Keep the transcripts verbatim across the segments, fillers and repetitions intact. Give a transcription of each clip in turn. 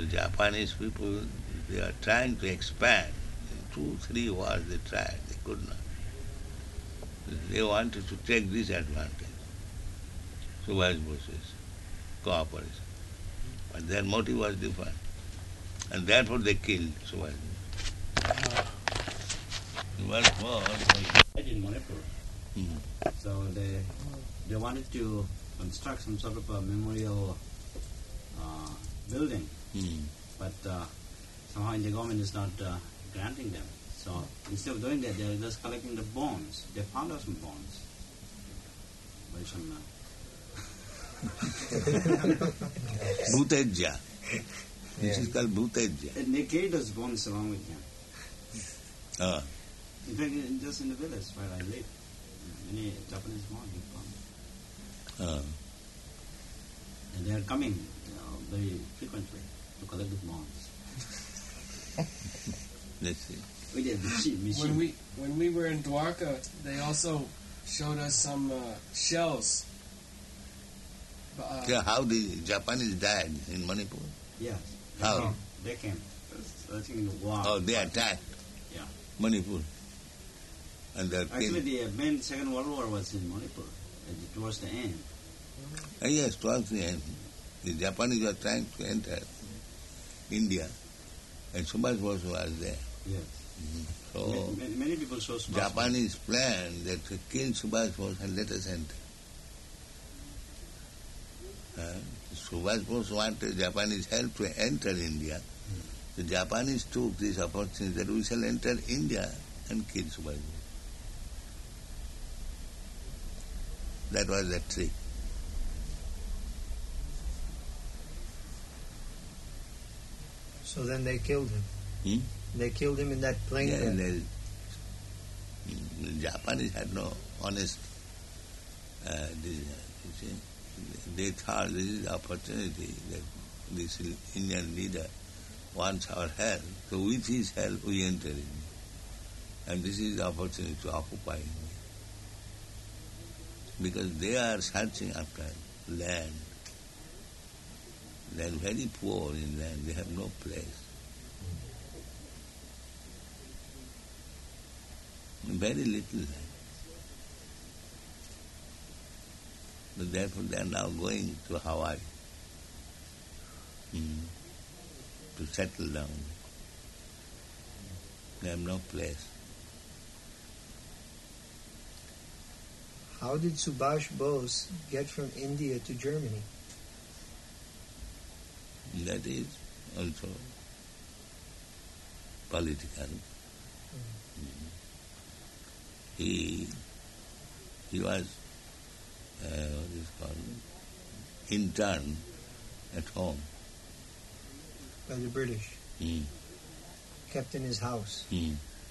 the Japanese people, they are trying to expand. In two, three wars they tried, they could not. They wanted to take this advantage, Subhash Bose's cooperation. But their motive was different. And therefore they killed Subhash Bose. Subhash Bose died in Manipur. hmm. So they they wanted to construct some sort of a memorial uh, building, Hmm. but uh, somehow the government is not uh, granting them. So instead of doing that, they're just collecting the bones. They found out some bones. By some uh, Bhuteja. This is called Bhuteja. and they carried those bones along with them. Ah. In fact, in- just in the village where I live, many Japanese bones we found. Ah. And they are coming you know, very frequently to collect the bones. Let's see. We did machine, machine. When we when we were in Dwarka, they also showed us some uh, shells. Uh, Yeah, how the Japanese died in Manipur? Yes. They How? Came. They came. I think in the war. Oh, they attacked Yeah. Manipur. And they Actually, killed. the main Second World War was in Manipur, and towards the end. Ah, yes, towards the end. The Japanese were trying to enter India, and Subhash Bose was there. Yes. So, many, many people saw Subhash. Japanese planned that to kill Subhash Bose and let us enter. Uh, Subhash Bose wanted Japanese help to enter India. The Japanese took this opportunity that we shall enter India and kill Subhash Bose. That was the trick. So then they killed him. Hmm? They killed him in that plane. Yeah, then. the, the Japanese had no honest uh, desire. You see. They thought this is the opportunity that this Indian leader wants our help. So with his help we enter India. And this is the opportunity to occupy India. Because they are searching after land. They are very poor in land. They have no place. Very little land. But therefore they are now going to Hawaii hmm, to settle down. They have no place. How did Subhash Bose get from India to Germany? That is also political. Mm. He he was uh, what is called intern at home. By the British. Mm. Kept in his house. Mm.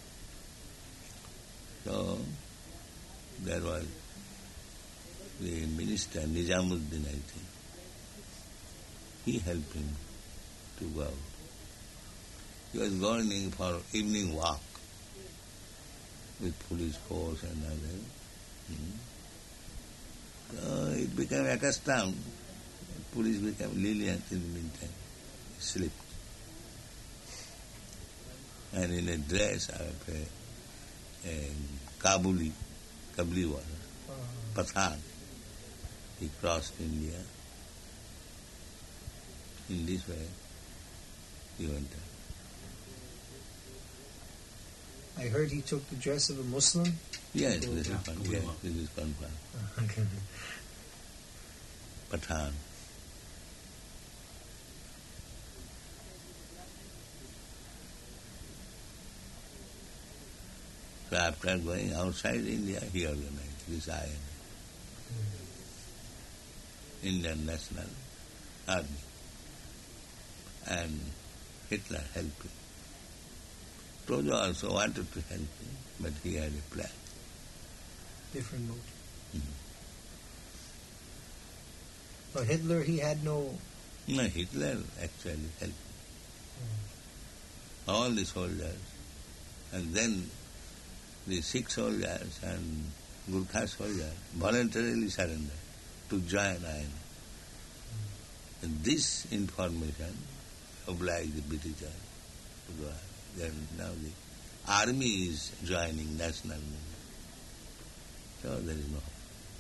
So there was the minister Nizamuddin, I think. He helped him to go out. He was going for evening walk with police force and others. Hmm. So it became accustomed. Police became lenient in the meantime. He slipped. And in a dress of a, a Kabuli, Kabuli was Pathan, he crossed India. In this way, he went out. I heard he took the dress of a Muslim. Yes, this is Yeah, confirmed. Kabuli Yes, was. this is confirmed. Okay. Pathan. So after going outside India, he organized this I N A, Indian National Army. And Hitler helped him. Troja also wanted to help him, but he had a plan. Different motive. Mhm. But Hitler, he had no... No, Hitler actually helped him. All the soldiers. And then the Sikh soldiers and Gurkha soldiers voluntarily surrendered to join I N A. And this information oblige the Britishers to go ahead. Then now the army is joining national movement. So there is no hope.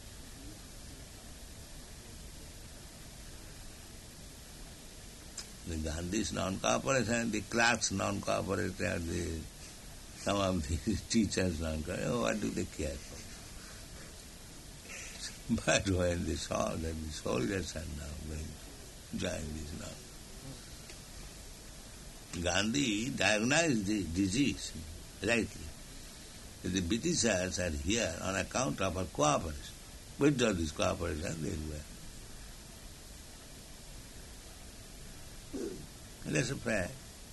The Gandhi's non-cooperation, the clerks non-cooperation, the, some of the teachers non-cooperation, oh, what do they care for? But when they saw that the soldiers are now going to join this now, Gandhi diagnosed the disease rightly. The Britishers are here on account of our cooperation. Without this cooperation, they were. That's a fact.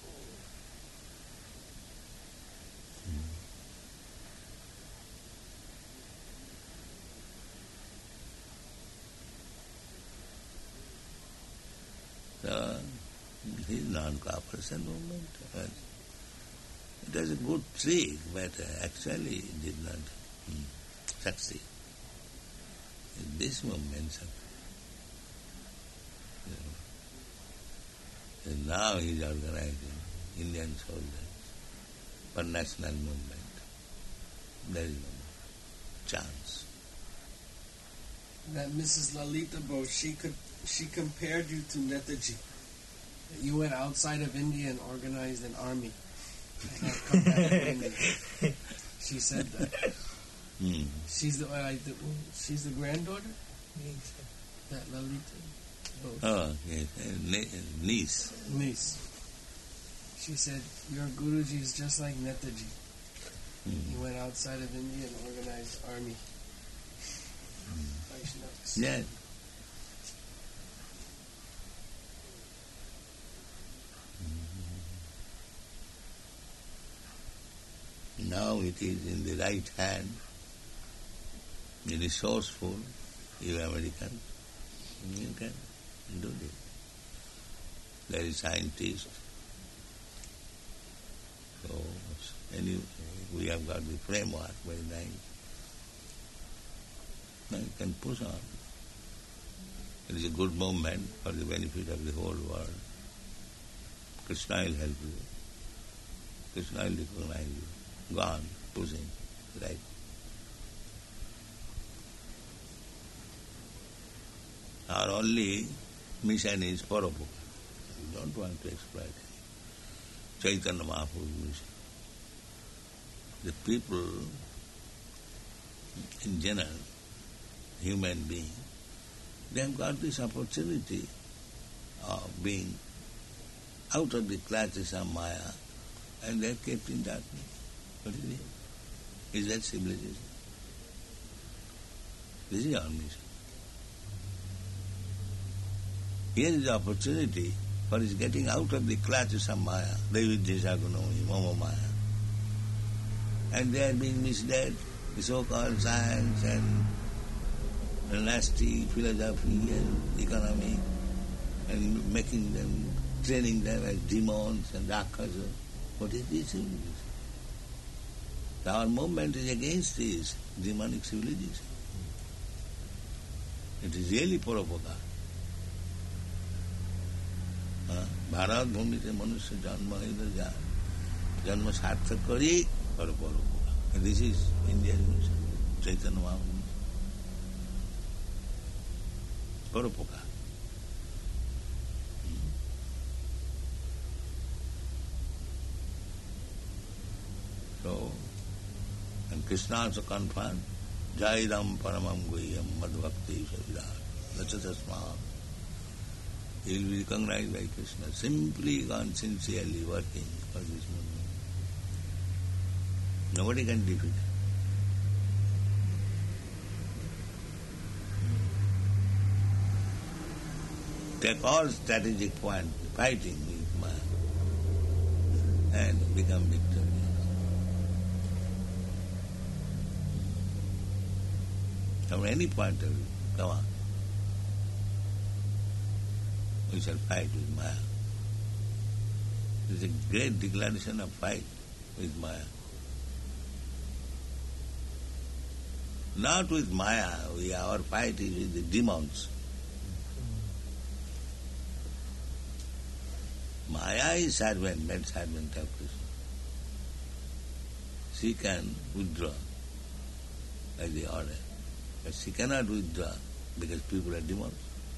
So, this is non-cooperation movement. It was a good trick, but actually it did not hmm, succeed. This movement succeeded. And now he is organizing Indian soldiers for national movement. There is no chance. That Missus Lalita Bose, she could, she compared you to Netaji. That you went outside of India and organized an army. And have come back to India. She said that. Hmm. She's the, uh, the she's the granddaughter. That Lalita Bose. Oh, yes, ne- niece. Niece. She said, your Guruji is just like Netaji. Hmm. He went outside of India and organized army. Vaishnavas. Yeah. Now it is in the right hand, resourceful, you Americans, you can do this. There is scientist. So, anyway, we have got the framework very nice. Now you can push on. It is a good movement for the benefit of the whole world. Krishna will help you. Krishna will recognize you. Go on, pushing, right? Our only mission is Paropoka. We don't want to exploit it. Chaitanya Mahaprabhu's mission. The people, in general, human beings, they have got this opportunity of being out of the clutches of Maya, and they are kept in darkness. What is it? Is that civilization? This is our mission. Here is the opportunity for his getting out of the clutches of Maya, Devidyasagunomi, Momo Maya. And they are being misled, the so-called science and nasty philosophy and economy, and making them, training them as demons and rakshasa. What is this civilization? Our movement is against this demonic civilization. It is really Paropoka. Bharat भूमि से मनुष्य जन्म इधर जा जन्म सार्थक करी पर परोपकार. This is India's mission. Chaitanya Mahaprabhu. Poropoka. So, and Krishna also confirmed, Jaidam Paramam Guhyam Madhvakti Savidar. Nachatasma. He will be recognized by Krishna, simply gone sincerely working for this movement. Nobody can defeat him. Take all strategic point, fighting with man, and become victorious. From any point of view, come on. We shall fight with Maya. It is a great declaration of fight with Maya. Not with Maya, we, our fight is with the demons. Maya is servant, but servant of Krishna. She can withdraw by the order, but she cannot withdraw because people are demons.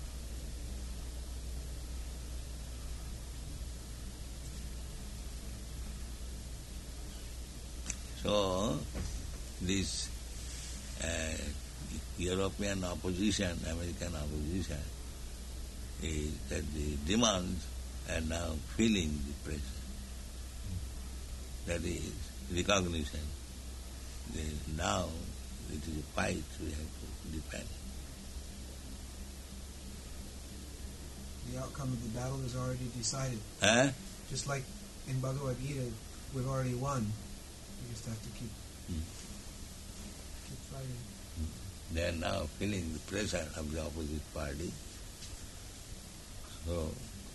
So, this uh, European opposition, American opposition, is that the demons are now feeling the pressure. That is recognition. The, now it is a fight we have to defend. The outcome of the battle is already decided. Huh? Just like in Bhagavad Gita, we've already won. We just have to keep Hmm. keep fighting. They are now feeling the pressure of the opposite party. So,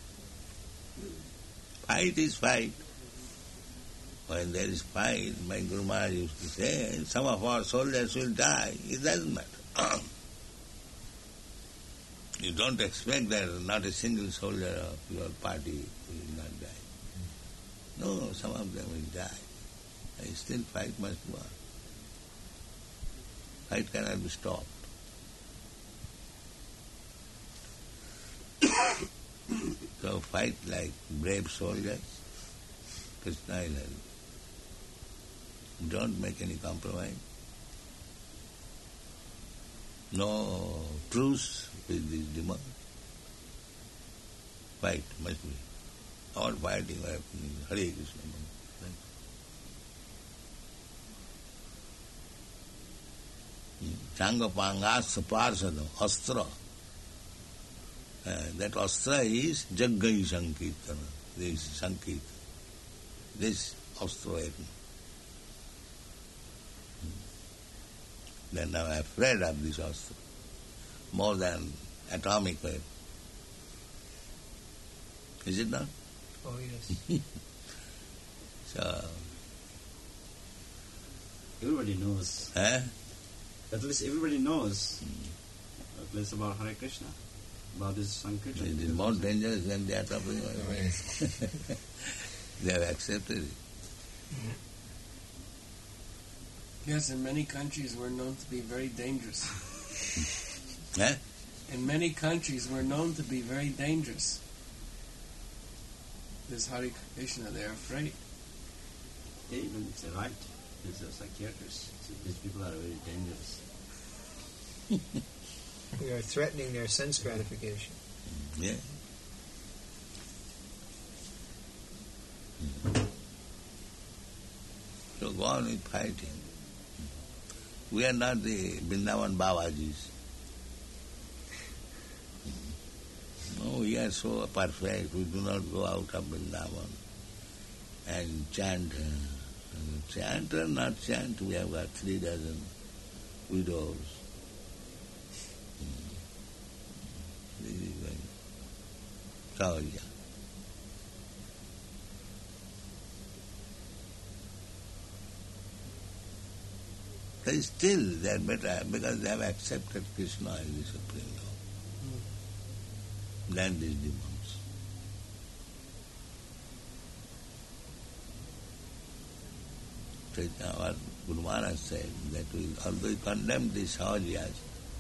fight is fight. When there is fight, my Guru Maharaj used to say, some of our soldiers will die. It doesn't matter. You don't expect that not a single soldier of your party will not die. No, some of them will die. And still fight must go on. Fight cannot be stopped. So fight like brave soldiers. Krishna will help. Don't make any compromise. No truce with these demons. Fight must be. All fighting will happen in Hare Krishna. Changa Pangas Parsadam, Astra. Uh, that Astra is Jaggai Sankirtana. This Sankirtana. This Astra weapon. They are now afraid of this Astra. More than atomic weapon. Is it not? Oh yes. So, Everybody knows. eh? At least everybody knows. At least about Hare Krishna. About this Sankirtan. It is more dangerous than the atomic weapon. They have accepted it. Yes, in many countries we're known to be very dangerous. Eh? In many countries we're known to be very dangerous. This Hare Krishna, they're afraid. Yeah, even it's a right. It's a psychiatrist. So these people are very dangerous. We are threatening their sense gratification. Yeah. So go on with fighting. We are not the Vrindavan Babajis. No, we are so perfect. We do not go out of Vrindavan and chant. Uh, chant or not chant, we have got three dozen widows. This is very Sahaja. But still they are better because they have accepted Krishna as the Supreme Lord than these demons. Our Guru Maharaj said that we, although we condemn these Sahajas,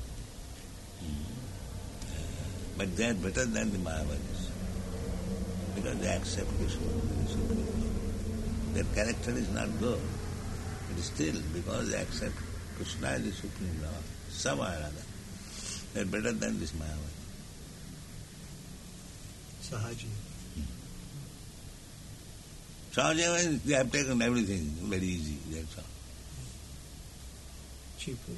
but they are better than the Mayavadis because they accept Krishna as the Supreme Lord. Their character is not good. But still, because they accept Krishna as the Supreme Lord, somehow or other, they are better than this Mayavadi. Sahaji. Sahaja, they have taken everything very easy, that's all. Cheaply.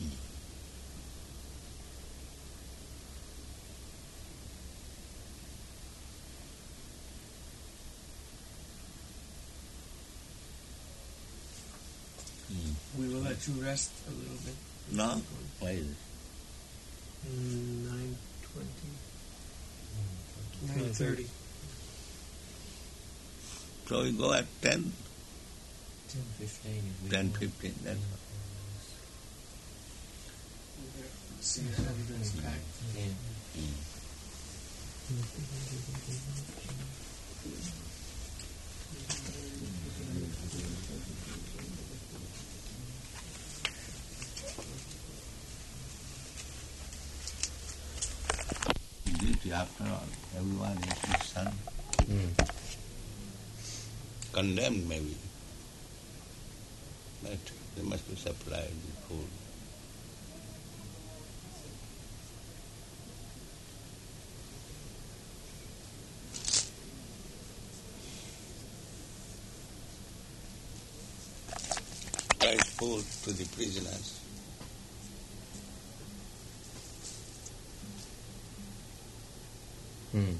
We will let you rest a little bit. No? Why is it? Mm, nine twenty. nine thirty. So we go at ten, ten fifteen. ten fifteen, that's all. See if everything's packed. Yeah. Mm. Duty, after all, everyone is his son. Mm. Condemned maybe, but they must be supplied with food. Provide food to the prisoners. Mm.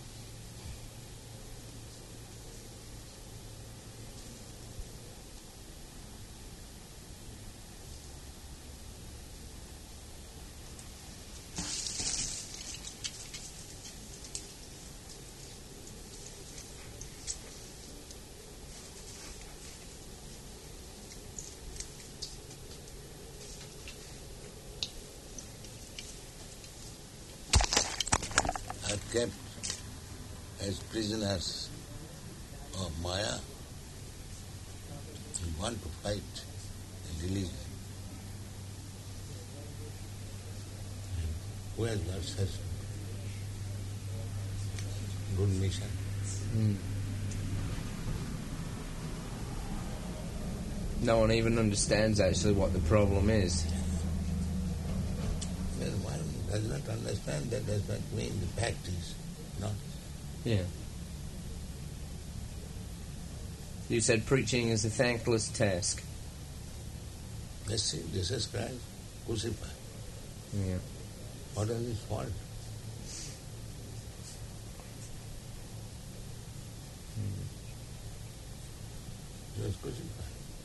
Are kept as prisoners of Maya and want to fight and release them. Who has got such good mission? Mm. No one even understands actually what the problem is. When one does not understand, that does not mean the fact is not. Yeah. You said preaching is a thankless task. Let's see, Jesus Christ crucified. Yeah. What was his fault? He was crucified.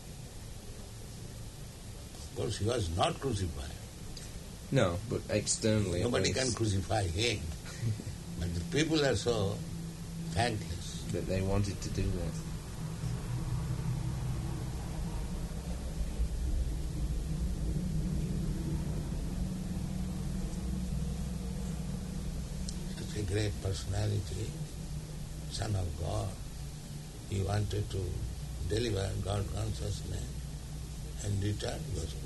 Of course, he was not crucified. No, but externally. at Nobody least, can crucify him. But the people are so thankless. that they wanted to do that. Such a great personality, Son of God. He wanted to deliver God consciousness and return was crucified.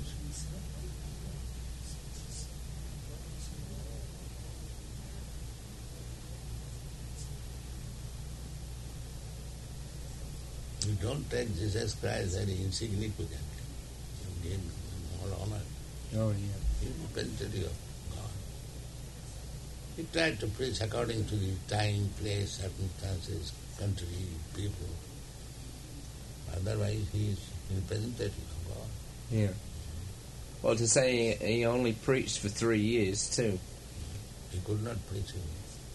You don't take Jesus Christ very insignificantly. You give him all honor. Oh, yeah. He repented of God. He tried to preach according to the time, place, circumstances, country, people. Otherwise, he is representative of God. Yeah. Well, to say he only preached for three years, too. He could not preach him.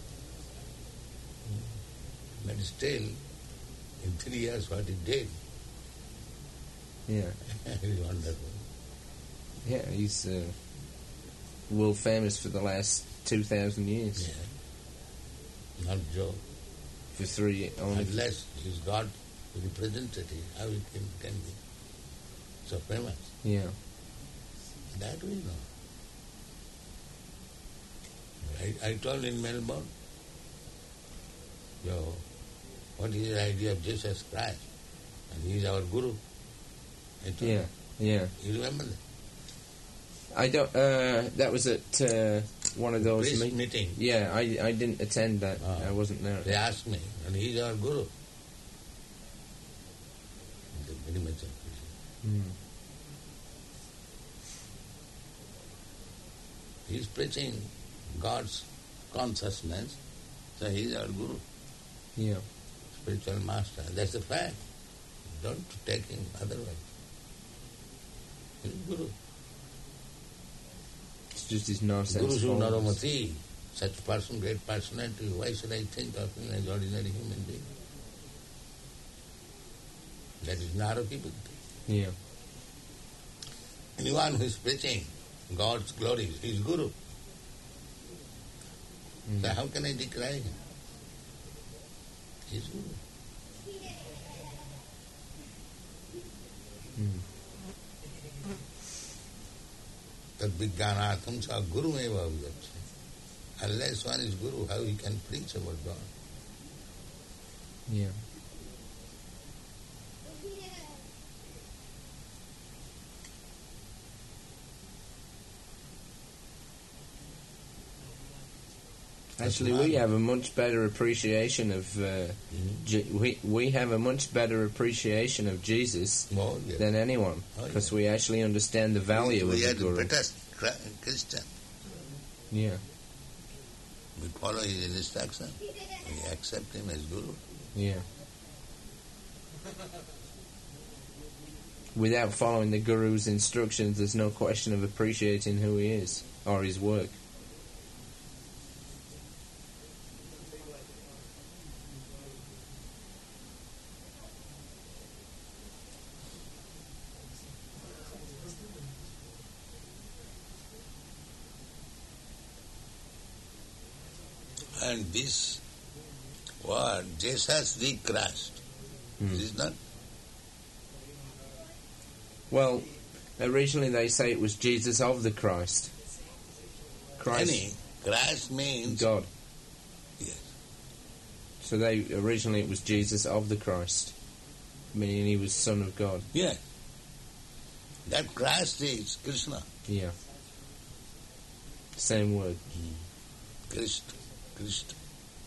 But still, in three years, what he did Yeah. is wonderful. Yeah, he's uh, world famous for the last two thousand years. Yeah. Not joke. For three, only. Unless he is God's representative, how he can, can be so famous? Yeah. That we know. I, I told in Melbourne, yo, what is the idea of Jesus Christ? And he is our Guru. I told Yeah. him. Yeah. You remember that? I don't. Uh, that was at uh, one of those Priest meet- meeting. Yeah, I I didn't attend that. Ah. I wasn't there. They asked me, and he is our Guru. They very much appreciate. Mm. He is preaching God's consciousness, so he is our Guru, Yeah. spiritual master. That's the fact. Don't take him otherwise. He is Guru. It's just his nonsense. Guru followers. Naramati, such person, great personality, why should I think of him as ordinary human being? That is Naraki Buddhi. Yeah. Anyone who is preaching God's glory, he is Guru. Mm. So how can I decry him? He is Guru. Mm. Tad vijnanatham sa guru eva avijapse. Unless one is Guru, how he can preach about God? Yeah. Actually, we have a much better appreciation of uh, Mm-hmm. Je- we we have a much better appreciation of Jesus Oh, yes. than anyone Oh, because yeah. we actually understand the value we, we of are the the Guru. better Chra- Christian. Yeah, We follow his instruction. We accept him as Guru. yeah. Without following the Guru's instructions, there's no question of appreciating who he is or his work. And this word, Jesus the Christ, Hmm. this is not Well, originally they say it was Jesus of the Christ. Christ, any. Christ means God. Yes. So they originally it was Jesus of the Christ, meaning he was Son of God. Yes. That Christ is Krishna. Yeah. Same word. Christ. Christ.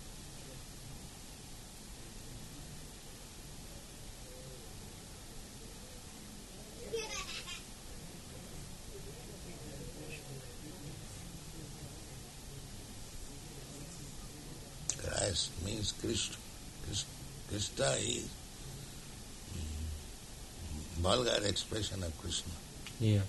Christ means Christ. Christ. Krishna is mm, vulgar expression of Krishna. Yeah.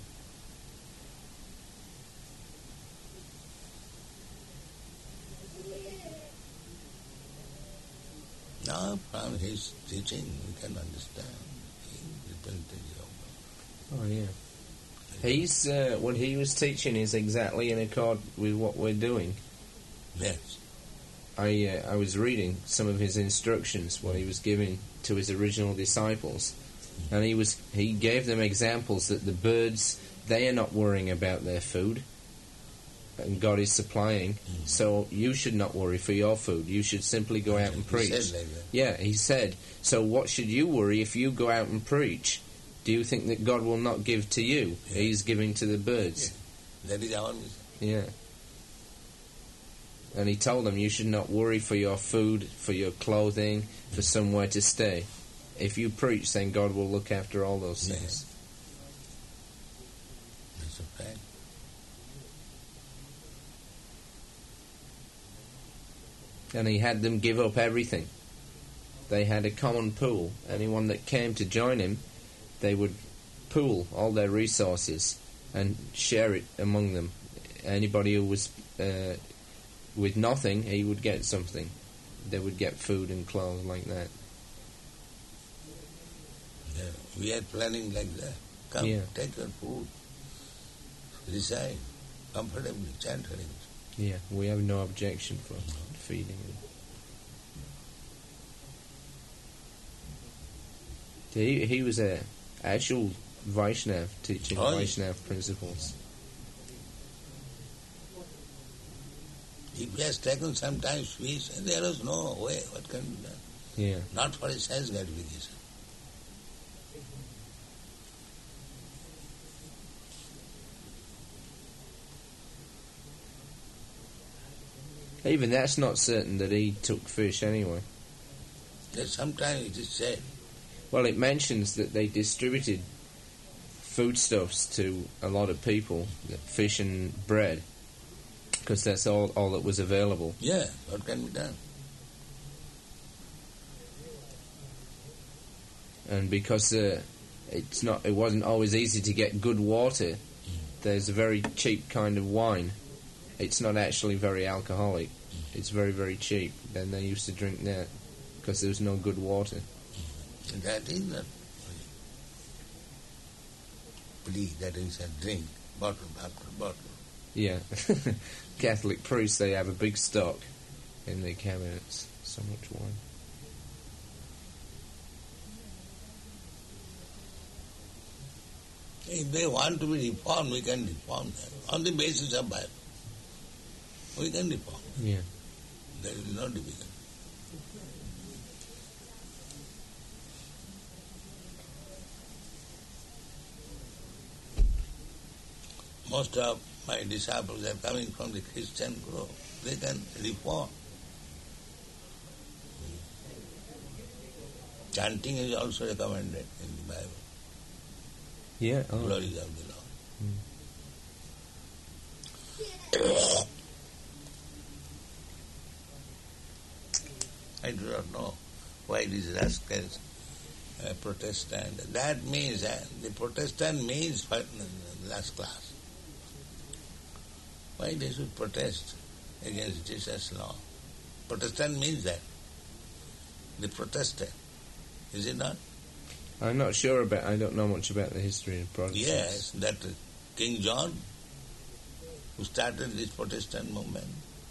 Now from his teaching we can understand. He repented yoga. Oh yeah. He's uh, what he was teaching is exactly in accord with what we're doing. Yes. I uh, I was reading some of his instructions, what he was giving to his original disciples, and he was he gave them examples that the birds, they are not worrying about their food, and God is supplying. Mm. So you should not worry for your food. You should simply go out and He preach. said like that. Yeah, he said. So what should you worry if you go out and preach? Do you think that God will not give to you? Yeah. He's giving to the birds. That is our mission. Yeah. And he told them, you should not worry for your food, for your clothing, for somewhere to stay. If you preach, then God will look after all those Yeah. things. That's a fact. And he had them give up everything. They had a common pool. Anyone that came to join him, they would pool all their resources and share it among them. Anybody who was uh, with nothing, he would get something. They would get food and clothes like that. Yeah. We are planning like that. Come, Yeah. take your food. Reside comfortably, chant Hare Krishna. Yeah, we have no objection for feeding them. He he was a actual Vaishnav teaching Oh, yeah. Vaishnav principles. If he has taken sometimes fish, there is no way. What can be done? Yeah, Not for his sense gratification. even that's not certain that he took fish anyway. That sometimes it is said, Well, it mentions that they distributed foodstuffs to a lot of people, fish and bread, because that's all all that was available. yeah, what can be done? And because uh, it's not, it wasn't always easy to get good water. There's a very cheap kind of wine. It's not actually very alcoholic. It's very, very cheap. Then they used to drink that because there was no good water. That is not please, that is a drink, bottle after bottle. Yeah, Catholic priests, they have a big stock in their cabinets. So much wine. If they want to be reformed, we can reform them on the basis of Bible. We can reform. Yeah. That is not difficult. most of my disciples are coming from the Christian group. They can reform. Chanting is also recommended in the Bible. Yeah. Oh. Glories of the Lord. I do not know why these rascals uh, Protestant. That means, uh, the Protestant means first, last class. Why they should protest against Jesus' law? Protestant means that. The Protestant. Is it not? I'm not sure about, I don't know much about the history of Protestants. Yes, that King John, who started this Protestant movement,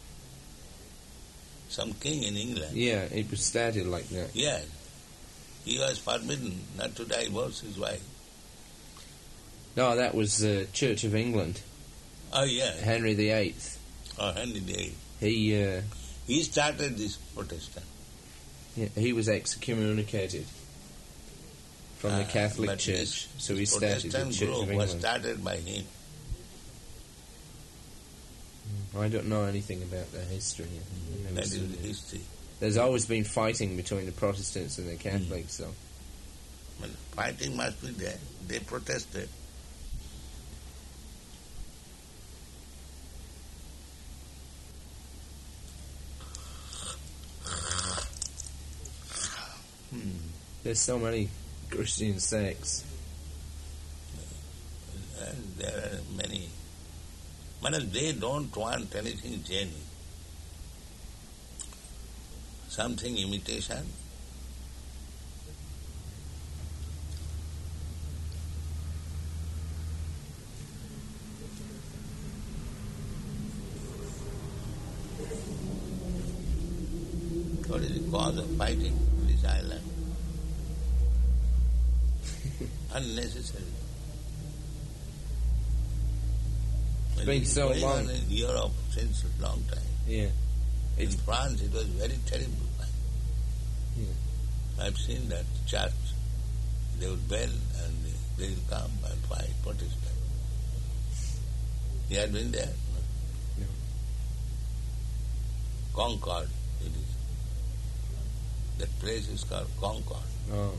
some king in England. Yeah, it was started like that. Yes. He was forbidden not to divorce his wife. No, that was uh, Church of England. Oh, yes. Henry the Eighth. Oh, Henry the Eighth. He, uh, He started this Protestant. yeah, he was excommunicated from the Ah, Catholic but Church, this so he started the Protestant Church of group was England. started by him. I don't know anything about the history. I've never That is seen the it. history. There's always been fighting between the Protestants and the Catholics, so Well, fighting must be there. They protested. Hmm. there's so many Christian sects. And there are many. But they don't want anything genuine. Something imitation. What is the cause of fighting in this island? Unnecessary. It's been so going long. on in Europe since a long time. Yeah. In It's- France, it was very terrible. Yeah. I've seen that church. They would bell and they, they will come and fight, protest. You had been there? No. Concord, it is. That place is called Concord. Oh.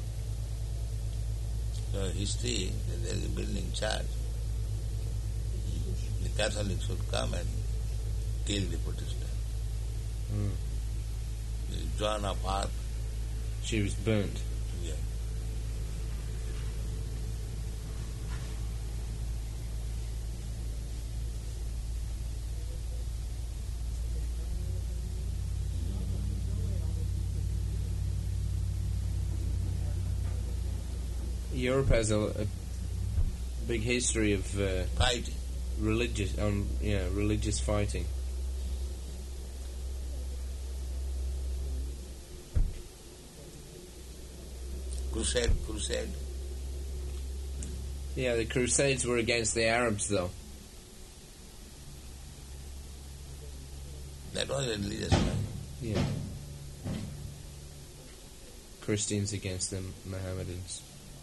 So history, there is a building church. The Catholics would come and kill the Protestant. Mm. Joan of Arc. She was burnt. Yeah. Europe has a, a big history of uh, Fighting. religious, um, yeah, religious fighting. Crusade, crusade. Yeah, the Crusades were against the Arabs, though. That was a religious fight. Yeah. Christians against the Mohammedans.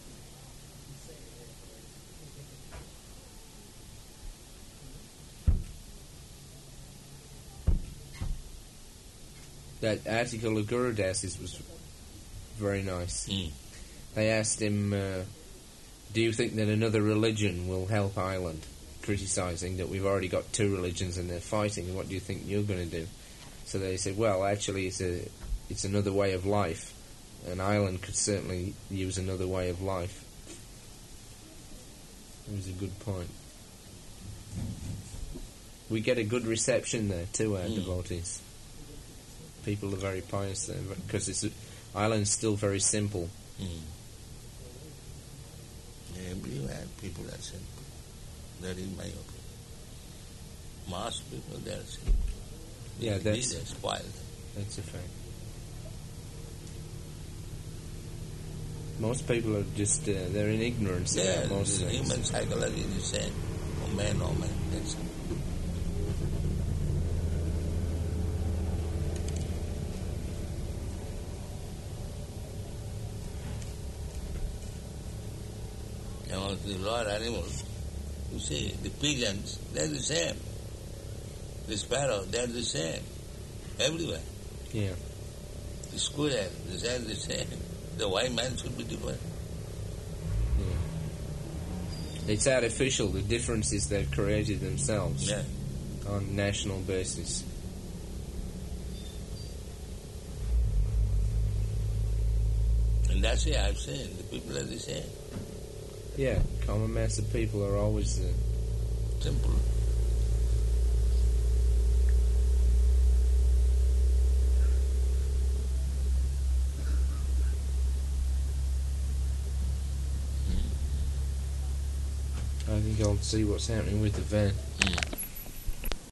That article of Guru Das's was very nice. Mm. They asked him, uh, do you think that another religion will help Ireland? Criticising that we've already got two religions and they're fighting, and what do you think you're going to do? So they said, well, actually it's a, it's another way of life, and Ireland could certainly use another way of life. It was a good point. We get a good reception there too, our Mm. devotees. People are very pious there, because it's Ireland's still very simple. Mm. Everywhere people are simple. That is my opinion. Most people, they are simple. Yeah, They that's are spoiled. that's a fact. Most people are just, uh, they're in ignorance Yeah, about most the things. human psychology is the same. Oh man, oh man, that's it. Amongst the lower animals, You see, the pigeons, they're the same. The sparrow, they're the same. Everywhere. Yeah. The squirrel, they're the same. The white man should be different. It's artificial. The difference is they've created themselves Yeah. on national basis. And that's it, I've seen. The people are the same. Yeah, common mass of people are always uh, Simple. I think I'll see what's happening with the van. Mm.